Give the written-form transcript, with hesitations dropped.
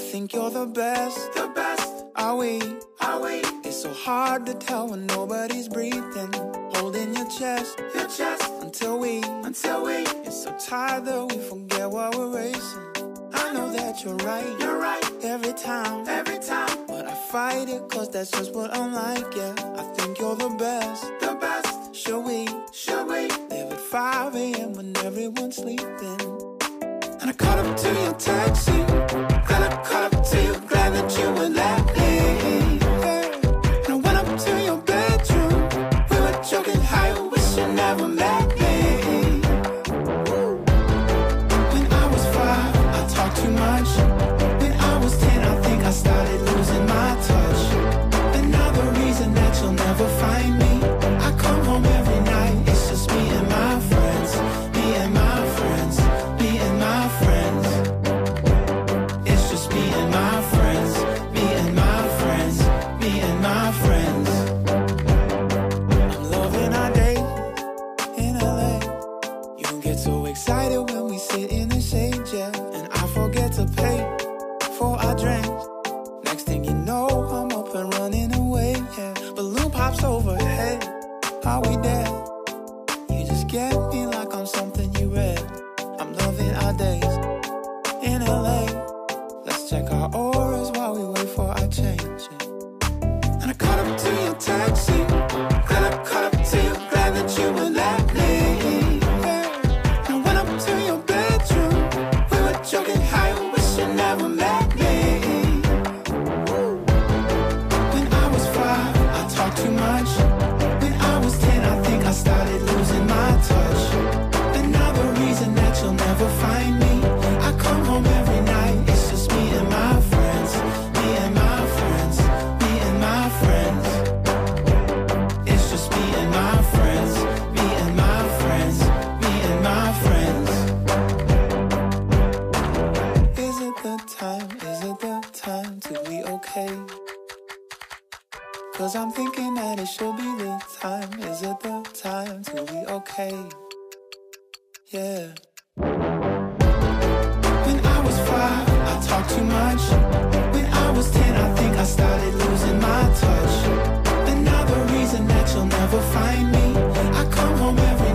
think you're the best. The best. Are we? Are we? It's so hard to tell when nobody's breathing. Holding your chest. Your chest. Until we. It's so tired that we forget what we're racing. I know that you're right. You're right. Every time. But I fight it cause that's just what I'm like, yeah. I think you're the best. The best. Should we? Live at 5 a.m. when everyone's sleeping. And I caught up to your taxi. Glad I caught up to you. Glad that you would let me. And I went up to your bedroom. We were joking how you wish you never met me. When I was 5, I talked too much. When I was 10, I think I started losing my touch. And now the reason that you'll never find me, I come home every night. It's just me and my friends. Me and my friends. Me and my friends. It's just me and my friends. Me and my friends. Me and my friends. I'm loving our day in LA. You get so excited when we sit in the shade, yeah. And I forget to pay for our drinks. Next thing you know, I'm up and running away, yeah. Balloon pops overhead. Are we there? You just get me like I'm something you read. I'm loving our days in LA. Let's check our auras while we wait for our change, yeah. And I caught up to your taxi. Glad I caught up to you. Glad that you would let me. Yeah. And I went up to your bedroom. We were joking how you wish you never met me. When I was 5, I talked too much. When I was 10, I think I started losing my touch. And now the reason that you'll never find me, I come home every night. It's just me and my friends. Me and my friends. Me and my friends. It's just me and my friends. Me and my friends. Me and my friends. Is it the time? Is it the time to be okay? Cause I'm thinking that it should be the time. Is it the time to be okay? Yeah. When I was 5, I talked too much. When I was 10, I think I started losing my touch. And now the reason that you'll never find me, I come home every